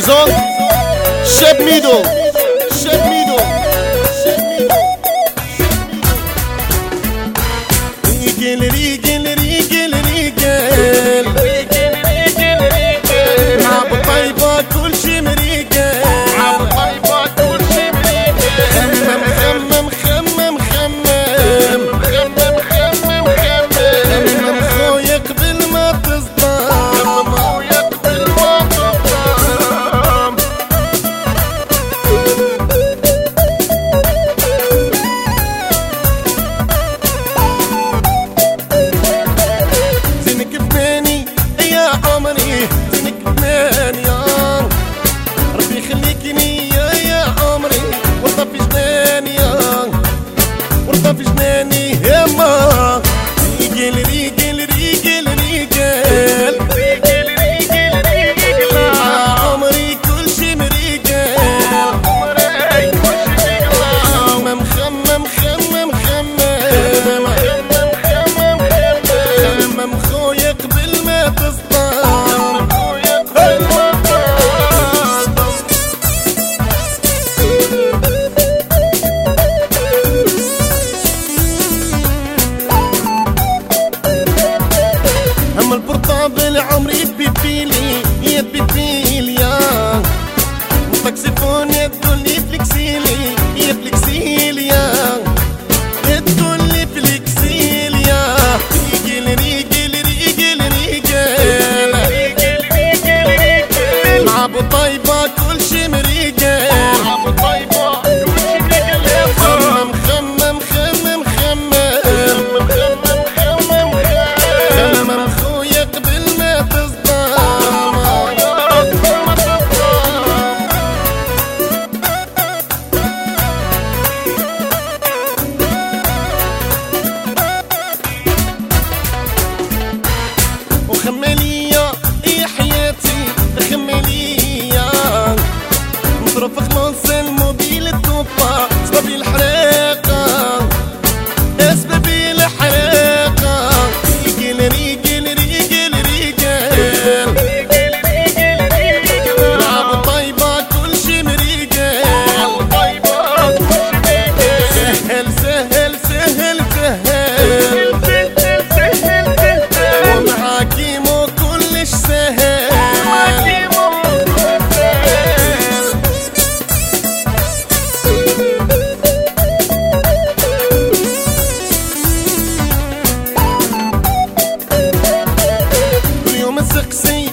زون شاب ميدو شاب ميدو ريجل ريجل ريجل ريجل مع بطيبة كل شي مريجل مع بطيبة كل شي مريجل خمم خمم خمم خمم خمم خمم خمم خويا قبل ما تصدم خويا قبل ما تصدم زينك بناني يا عمري زينك بناني يا ربي يخليكني يا عمري وارضى في جناني يا وارضى في جناني يا ما ريجل ريجل ريجل ريجل ريجل ريجل ريجل عمري كل شي مريجل عمري كل شي مريجل خمم خمم خمم خمم خمم خمم خويا قبل ما تصدم خويا قبل ما تصدم أما البورطابل عمري تبيبيلي يا تبيبيلي يا الطاكسيفون يا تقولي فليكسيلي يا فليكسيلي يا تقولي فليكسيلي يا ريجل ريجل ريجل ريجل ريجل ريجل ريجل مع بطيبة كل شي مريجل مع بطيبة كل شي مريجل خمم خمم خمم خمم خمم خمم خمم خويا قبل ما تصدم قبل ما تصدم وخمالية يا حياتي خمالية نضرب في خلاص الموبيل الطوبة سببي الحراقة سببي الحراقة ريجل ريجل ريجل ريجل ريجل ريجل ريجل مع بطيبة كل شي مريجل مع بطيبة كل شي مريجل سهل سهل سهل سهل سهل سهل ومع كيمو كلش سهل مع كيمو كلش سهل كل يوم السقسي